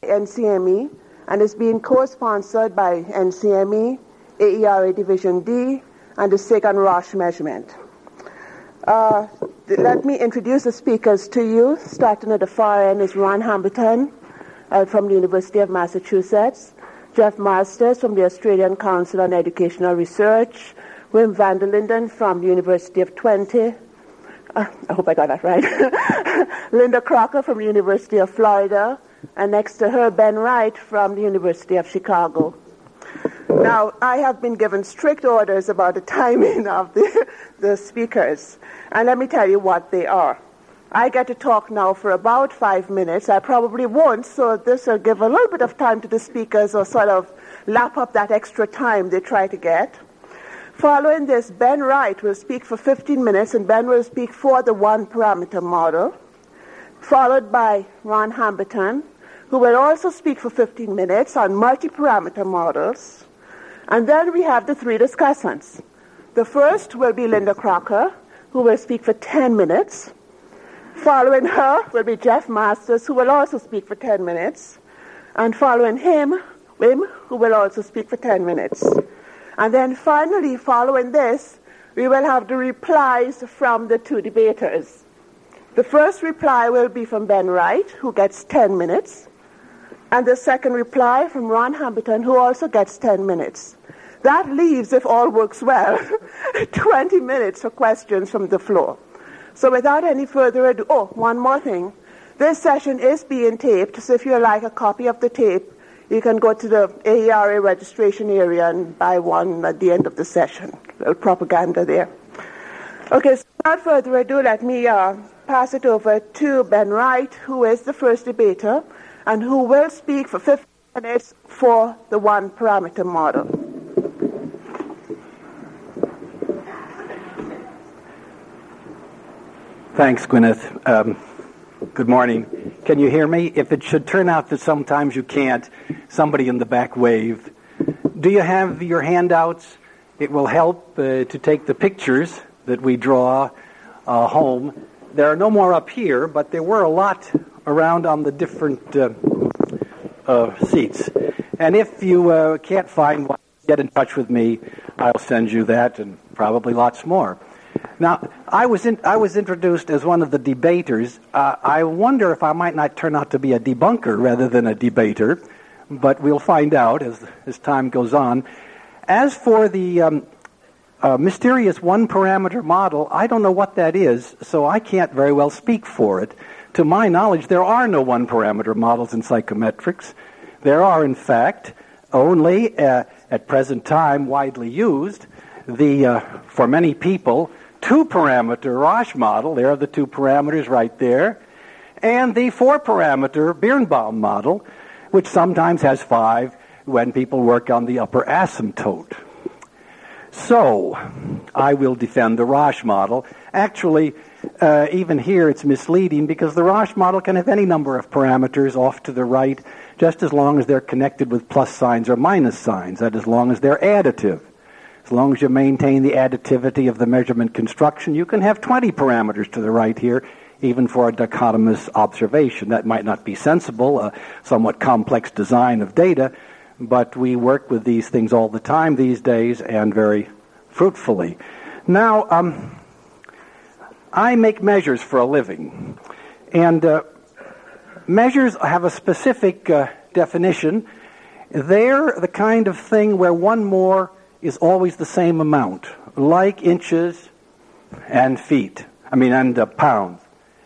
NCME, and is being co-sponsored by NCME, AERA Division D, and the SIG and ROSH measurement. Let me introduce the speakers to you. Starting at the far end is Ron Hambleton from the University of Massachusetts, Jeff Masters from the Australian Council on Educational Research, Wim van der Linden from the University of Twente, I hope I got that right, Linda Crocker from the University of Florida, and next to her, Ben Wright from the University of Chicago. Now, I have been given strict orders about the timing of the speakers, and let me tell you what they are. I get to talk now for about 5 minutes. I probably won't, so this will give a little bit of time to the speakers or sort of lap up that extra time they try to get. Following this, Ben Wright will speak for 15 minutes, and Ben will speak for the one-parameter model, followed by Ron Hambleton, who will also speak for 15 minutes on multi-parameter models. And then we have the three discussants. The first will be Linda Crocker, who will speak for 10 minutes. Following her will be Jeff Masters, who will also speak for 10 minutes. And following him, Wim, who will also speak for 10 minutes. And then finally, following this, we will have the replies from the two debaters. The first reply will be from Ben Wright, who gets 10 minutes. And the second reply from Ron Hambleton, who also gets 10 minutes. That leaves, if all works well, 20 minutes for questions from the floor. So without any further ado, one more thing. This session is being taped, so if you'd like a copy of the tape, you can go to the AERA registration area and buy one at the end of the session. A little propaganda there. Okay, so without further ado, let me pass it over to Ben Wright, who is the first debater, and who will speak for 15 minutes for the one-parameter model. Thanks, Gwyneth. Good morning. Can you hear me? If it should turn out that sometimes you can't, somebody in the back wave. Do you have your handouts? It will help to take the pictures that we draw home. There are no more up here, but there were a lot around on the different seats. And if you can't find one, get in touch with me. I'll send you that and probably lots more. Now, I was introduced as one of the debaters. I wonder if I might not turn out to be a debunker rather than a debater, but we'll find out as time goes on. As for the mysterious one-parameter model, I don't know what that is, so I can't very well speak for it. To my knowledge, there are no one-parameter models in psychometrics. There are, in fact, only, at present time, widely used, for many people, two-parameter ROSH model, there are the two parameters right there, and the four-parameter Birnbaum model, which sometimes has 5 when people work on the upper asymptote. So, I will defend the ROSH model. Actually, even here it's misleading because the ROSH model can have any number of parameters off to the right, just as long as they're connected with plus signs or minus signs, that as long as they're additive. As long as you maintain the additivity of the measurement construction, you can have 20 parameters to the right here, even for a dichotomous observation. That might not be sensible, a somewhat complex design of data, but we work with these things all the time these days and very fruitfully. Now, I make measures for a living, and measures have a specific definition. They're the kind of thing where one more is always the same amount, like inches and feet, and pounds.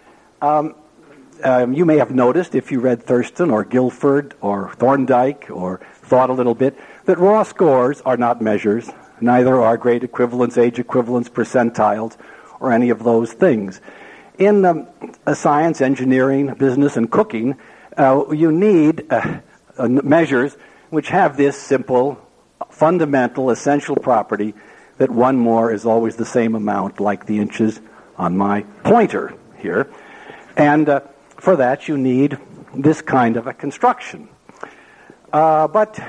You may have noticed, if you read Thurston or Guilford or Thorndike or thought a little bit, that raw scores are not measures, neither are grade equivalents, age equivalents, percentiles, or any of those things. In science, engineering, business, and cooking, you need measures which have this simple, fundamental, essential property that one more is always the same amount, like the inches on my pointer here. And for that, you need this kind of a construction. But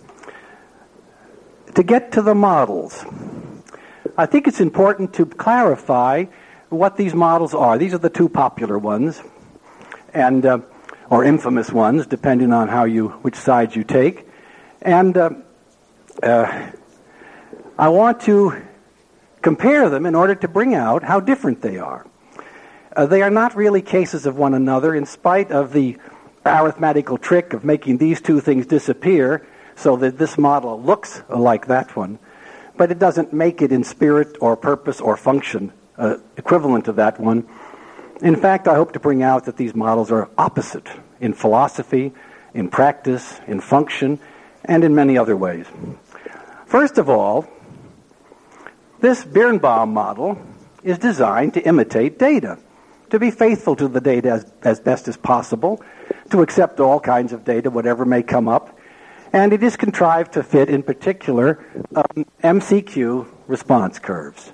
to get to the models, I think it's important to clarify what these models are. These are the two popular ones. And or infamous ones, depending on which side you take. And I want to compare them in order to bring out how different they are. They are not really cases of one another, in spite of the arithmetical trick of making these two things disappear so that this model looks like that one, but it doesn't make it in spirit or purpose or function equivalent to that one. In fact, I hope to bring out that these models are opposite in philosophy, in practice, in function, and in many other ways. First of all, this Birnbaum model is designed to imitate data, to be faithful to the data as best as possible, to accept all kinds of data, whatever may come up, and it is contrived to fit, in particular, MCQ response curves.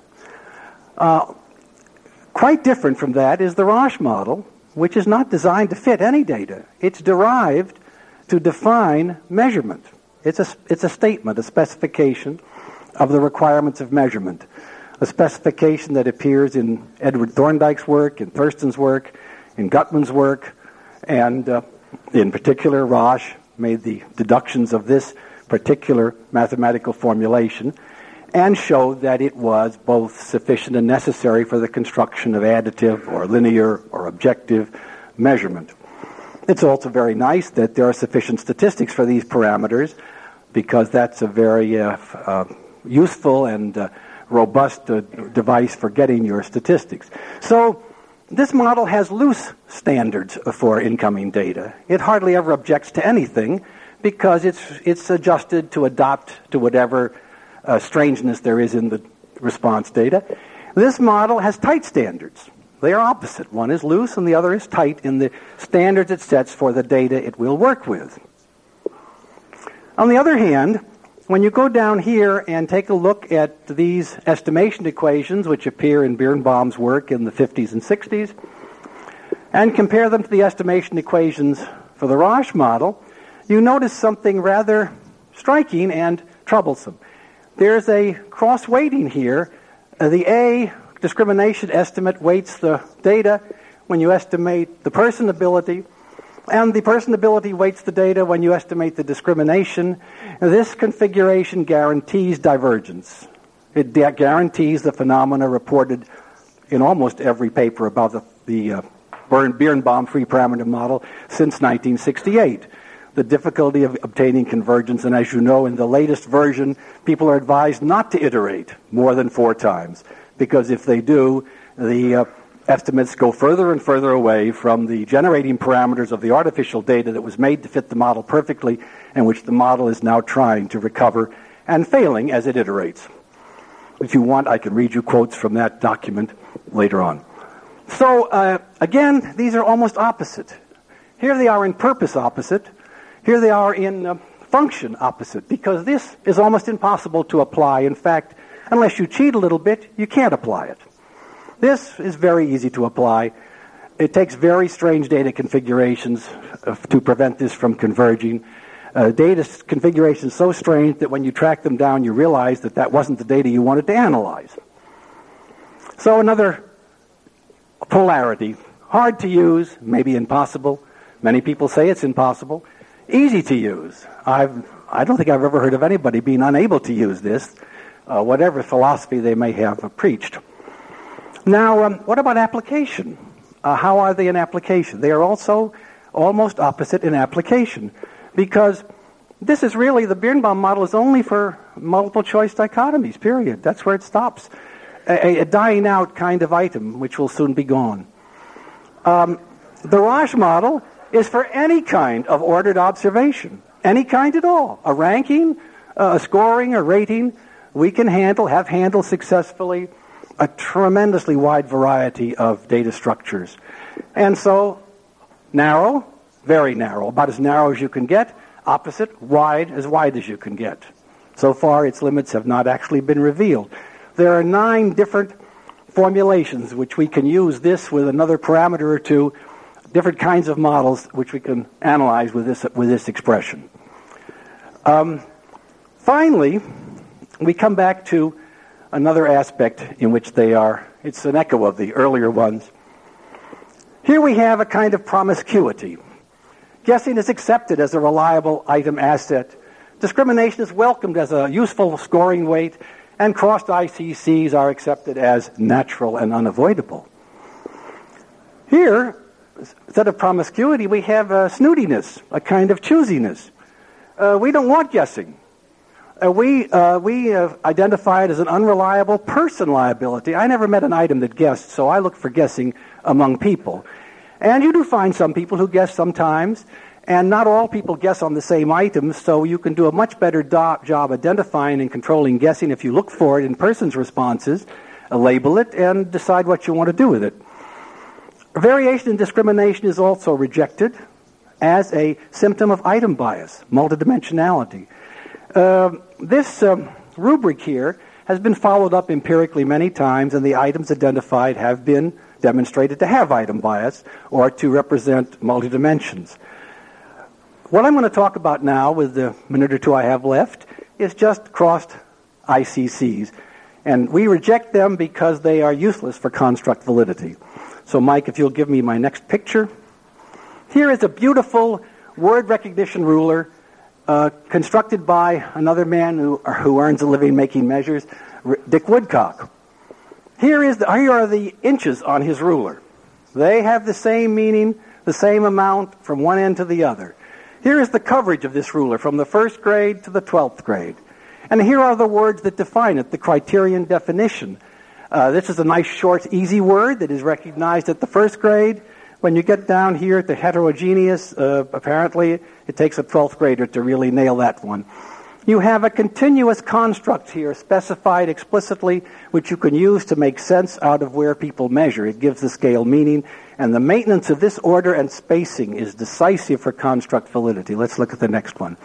Quite different from that is the Rasch model, which is not designed to fit any data. It's derived to define measurement. It's a statement, a specification of the requirements of measurement, a specification that appears in Edward Thorndike's work, in Thurston's work, in Gutman's work, and in particular, Rasch made the deductions of this particular mathematical formulation and showed that it was both sufficient and necessary for the construction of additive or linear or objective measurement. It's also very nice that there are sufficient statistics for these parameters, because that's a very useful and robust device for getting your statistics. So this model has loose standards for incoming data. It hardly ever objects to anything because it's adjusted to adapt to whatever strangeness there is in the response data. This model has tight standards. They are opposite. One is loose and the other is tight in the standards it sets for the data it will work with. On the other hand, when you go down here and take a look at these estimation equations, which appear in Birnbaum's work in the 50s and 60s, and compare them to the estimation equations for the Rasch model, you notice something rather striking and troublesome. There's a cross-weighting here. The A discrimination estimate weights the data when you estimate the person ability, and the person ability weights the data when you estimate the discrimination. This configuration guarantees divergence. It guarantees the phenomena reported in almost every paper about the Birnbaum free parameter model since 1968. The difficulty of obtaining convergence, and as you know, in the latest version, people are advised not to iterate more than 4 times, because if they do, the estimates go further and further away from the generating parameters of the artificial data that was made to fit the model perfectly, and which the model is now trying to recover and failing as it iterates. If you want, I can read you quotes from that document later on. So, again, these are almost opposite. Here they are in purpose opposite. Here they are in function opposite, because this is almost impossible to apply. In fact, unless you cheat a little bit, you can't apply it. This is very easy to apply. It takes very strange data configurations to prevent this from converging. Data configurations so strange that when you track them down, you realize that that wasn't the data you wanted to analyze. So another polarity. Hard to use, maybe impossible. Many people say it's impossible. Easy to use. I don't think I've ever heard of anybody being unable to use this, whatever philosophy they may have preached. Now, what about application? How are they in application? They are also almost opposite in application, because this is really, the Birnbaum model is only for multiple choice dichotomies, period. That's where it stops. A dying out kind of item, which will soon be gone. The Rasch model is for any kind of ordered observation, any kind at all. A ranking, a scoring, a rating, we can have handled successfully a tremendously wide variety of data structures. And so, narrow, very narrow, about as narrow as you can get, opposite, wide as you can get. So far, its limits have not actually been revealed. There are 9 different formulations which we can use this with another parameter or two, different kinds of models which we can analyze with this expression. Finally, we come back to another aspect in which it's an echo of the earlier ones. Here we have a kind of promiscuity. Guessing is accepted as a reliable item asset. Discrimination is welcomed as a useful scoring weight, and crossed ICCs are accepted as natural and unavoidable. Here, instead of promiscuity, we have snootiness, a kind of choosiness. We don't want guessing. We identify it as an unreliable person liability. I never met an item that guessed, so I look for guessing among people. And you do find some people who guess sometimes, and not all people guess on the same items, so you can do a much better job identifying and controlling guessing if you look for it in persons' responses, label it, and decide what you want to do with it. Variation and discrimination is also rejected as a symptom of item bias, multidimensionality. This rubric here has been followed up empirically many times, and the items identified have been demonstrated to have item bias or to represent multidimensions. What I'm going to talk about now, with the minute or two I have left, is just crossed ICCs. And we reject them because they are useless for construct validity. So, Mike, if you'll give me my next picture. Here is a beautiful word recognition ruler constructed by another man who earns a living making measures, Dick Woodcock. Here are the inches on his ruler. They have the same meaning, the same amount from one end to the other. Here is the coverage of this ruler from the first grade to the 12th grade. And here are the words that define it, the criterion definition. This is a nice, short, easy word that is recognized at the first grade. When you get down here to heterogeneous, apparently it takes a 12th grader to really nail that one. You have a continuous construct here specified explicitly, which you can use to make sense out of where people measure. It gives the scale meaning, and the maintenance of this order and spacing is decisive for construct validity. Let's look at the next one.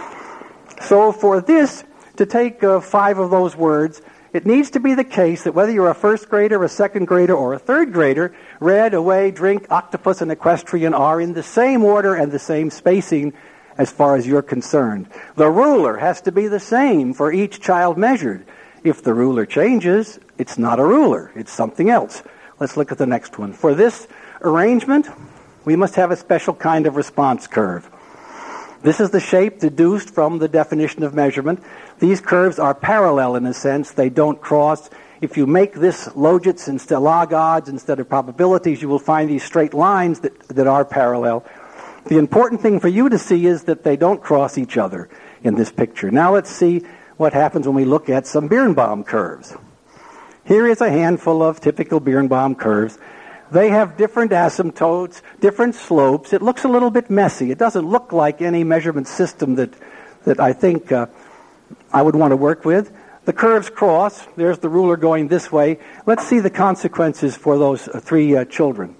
So for this to take 5 of those words, it needs to be the case that whether you're a first grader, a second grader, or a third grader, red, away, drink, octopus, and equestrian are in the same order and the same spacing as far as you're concerned. The ruler has to be the same for each child measured. If the ruler changes, it's not a ruler, it's something else. Let's look at the next one. For this arrangement, we must have a special kind of response curve. This is the shape deduced from the definition of measurement. These curves are parallel in a sense. They don't cross. If you make this logits instead log odds instead of probabilities, you will find these straight lines that are parallel. The important thing for you to see is that they don't cross each other in this picture. Now let's see what happens when we look at some Birnbaum curves. Here is a handful of typical Birnbaum curves. They have different asymptotes, different slopes. It looks a little bit messy. It doesn't look like any measurement system that I think I would want to work with. The curves cross. There's the ruler going this way. Let's see the consequences for those 3 children.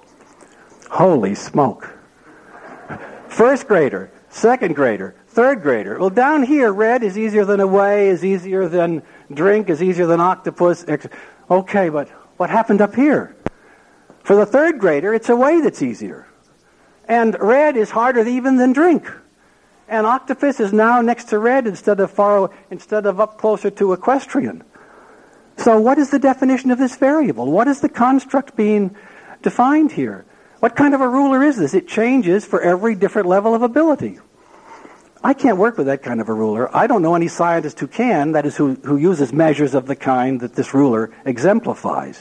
Holy smoke. First grader, second grader, third grader. Well, down here, red is easier than away, is easier than drink, is easier than octopus. Okay, but what happened up here? For the third grader, it's away that's easier. And red is harder even than drink. And octopus is now next to red instead of up closer to equestrian. So what is the definition of this variable? What is the construct being defined here? What kind of a ruler is this? It changes for every different level of ability. I can't work with that kind of a ruler. I don't know any scientist who can, that is, who uses measures of the kind that this ruler exemplifies.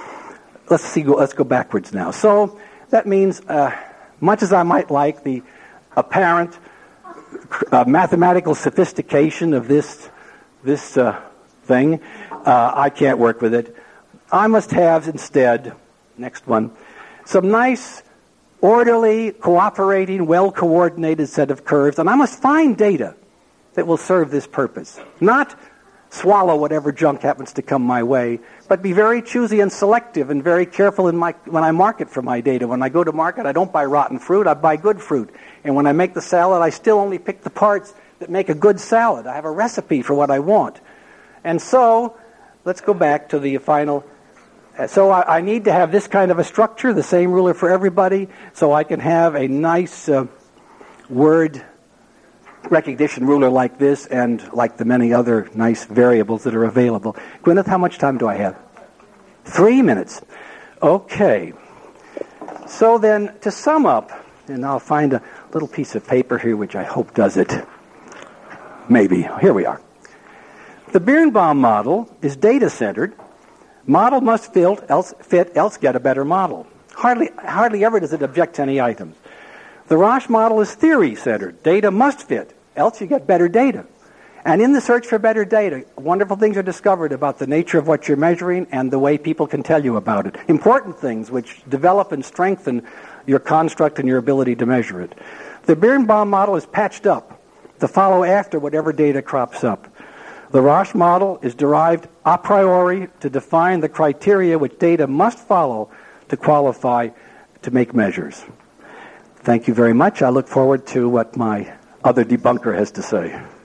Let's go backwards now. So that means, much as I might like the apparent mathematical sophistication of this thing, I can't work with it. I must have instead, next one, some nice, orderly, cooperating, well-coordinated set of curves, and I must find data that will serve this purpose. Not swallow whatever junk happens to come my way, but be very choosy and selective and very careful when I market for my data. When I go to market, I don't buy rotten fruit, I buy good fruit. And when I make the salad, I still only pick the parts that make a good salad. I have a recipe for what I want. And so, let's go back to the final. So I need to have this kind of a structure, the same ruler for everybody, so I can have a nice word recognition ruler like this and like the many other nice variables that are available. Gwyneth, how much time do I have? 3 minutes. Okay. So then, to sum up, and I'll find a little piece of paper here, which I hope does it. Maybe. Here we are. The Birnbaum model is data-centered. Model must fit, else get a better model. Hardly ever does it object to any items. The Roche model is theory-centered. Data must fit, else you get better data. And in the search for better data, wonderful things are discovered about the nature of what you're measuring and the way people can tell you about it. Important things which develop and strengthen your construct and your ability to measure it. The Birnbaum model is patched up to follow after whatever data crops up. The Roche model is derived a priori to define the criteria which data must follow to qualify to make measures. Thank you very much. I look forward to what my other debunker has to say.